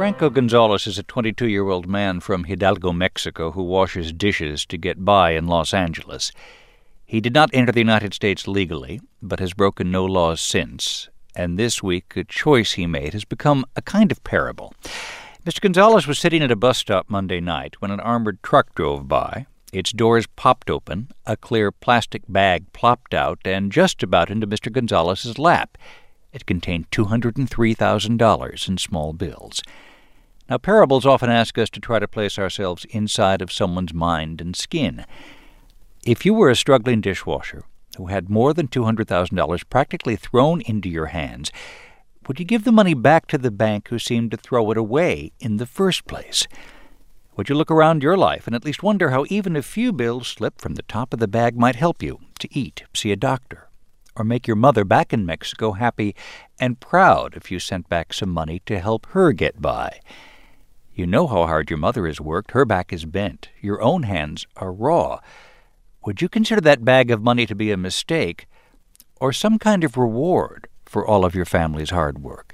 Franco Gonzalez is a 22-year-old man from Hidalgo, Mexico, who washes dishes to get by in Los Angeles. He did not enter the United States legally, but has broken no laws since. And this week, a choice he made has become a kind of parable. Mr. Gonzalez was sitting at a bus stop Monday night when an armored truck drove by. Its doors popped open, a clear plastic bag plopped out and just about into Mr. Gonzalez's lap. It contained $203,000 in small bills. Now, parables often ask us to try to place ourselves inside of someone's mind and skin. If you were a struggling dishwasher who had more than $200,000 practically thrown into your hands, would you give the money back to the bank who seemed to throw it away in the first place? Would you look around your life and at least wonder how even a few bills slipped from the top of the bag might help you to eat, see a doctor, or make your mother back in Mexico happy and proud if you sent back some money to help her get by? You know how hard your mother has worked. Her back is bent. Your own hands are raw. Would you consider that bag of money to be a mistake or some kind of reward for all of your family's hard work?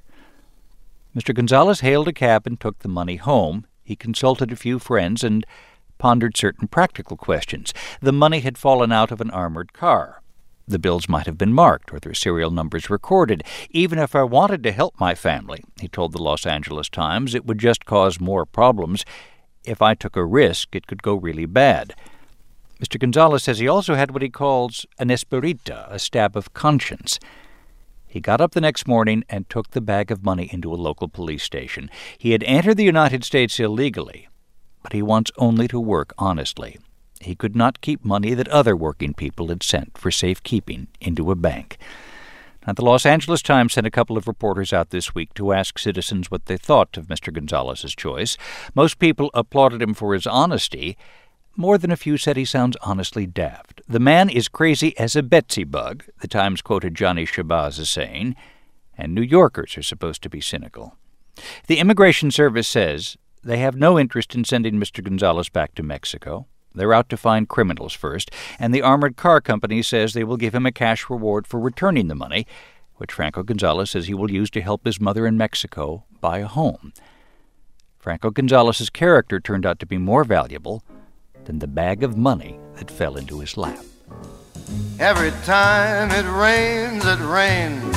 Mr. Gonzalez hailed a cab and took the money home. He consulted a few friends and pondered certain practical questions. The money had fallen out of an armored car. The bills might have been marked or their serial numbers recorded. Even if I wanted to help my family, he told the Los Angeles Times, it would just cause more problems. If I took a risk, it could go really bad. Mr. Gonzalez says he also had what he calls an esperita, a stab of conscience. He got up the next morning and took the bag of money into a local police station. He had entered the United States illegally, but he wants only to work honestly. He could not keep money that other working people had sent for safekeeping into a bank. Now, the Los Angeles Times sent a couple of reporters out this week to ask citizens what they thought of Mr. Gonzalez's choice. Most people applauded him for his honesty. More than a few said he sounds honestly daft. The man is crazy as a Betsy bug, the Times quoted Johnny Shabazz as saying, and New Yorkers are supposed to be cynical. The Immigration Service says they have no interest in sending Mr. Gonzalez back to Mexico. They're out to find criminals first, and the armored car company says they will give him a cash reward for returning the money, which Franco Gonzalez says he will use to help his mother in Mexico buy a home. Franco Gonzalez's character turned out to be more valuable than the bag of money that fell into his lap. Every time it rains,